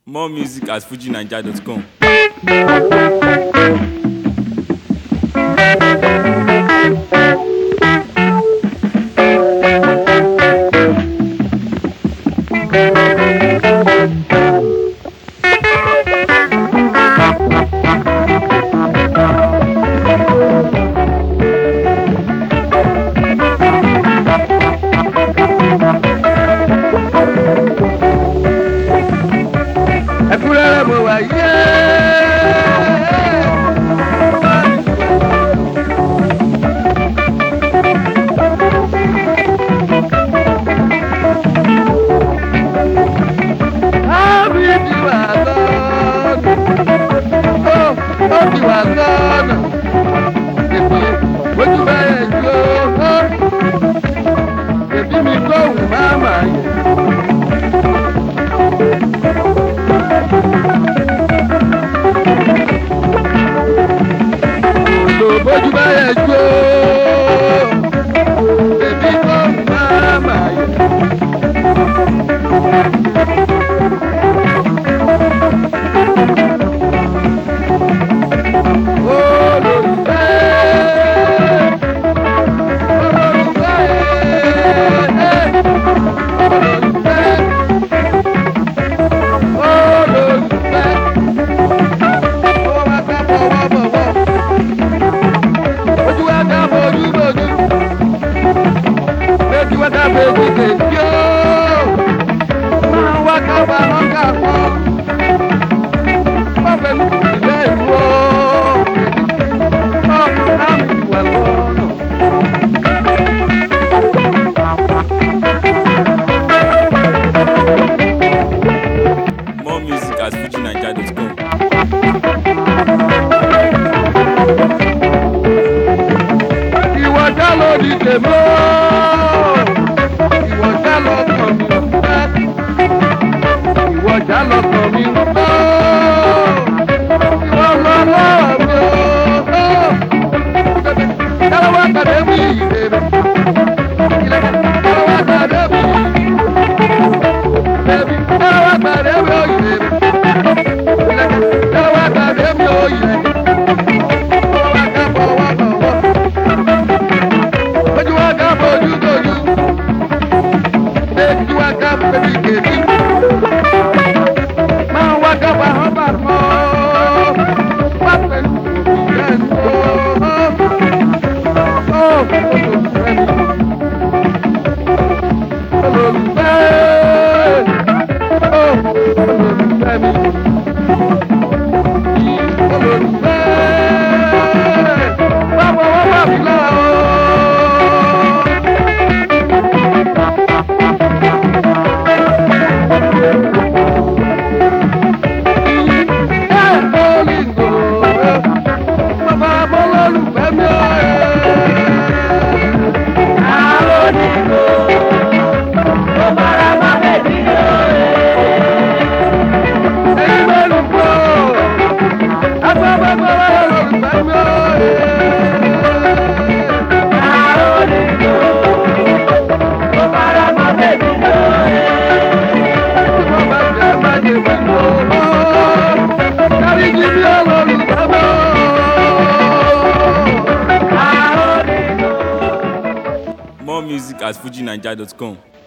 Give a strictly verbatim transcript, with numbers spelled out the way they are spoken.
More music at fuji naija dot com. More music at fuji naija dot com. Ìwọ já ló di tèmi o, ìwọ já ló kàn mí rúbẹ́, ìwọ já ló kàn mí rúbẹ́ o, ìwọ lọ lọ́wọ́ mi o, yàrá wá kàdé mi ìdèrè, yàrá wá kàdé mi ìdèrè, yàrá wá kàdé mi o ìdèrè, yàrá wá kàdé mi o ìdèrè. More music at fuji naija dot com.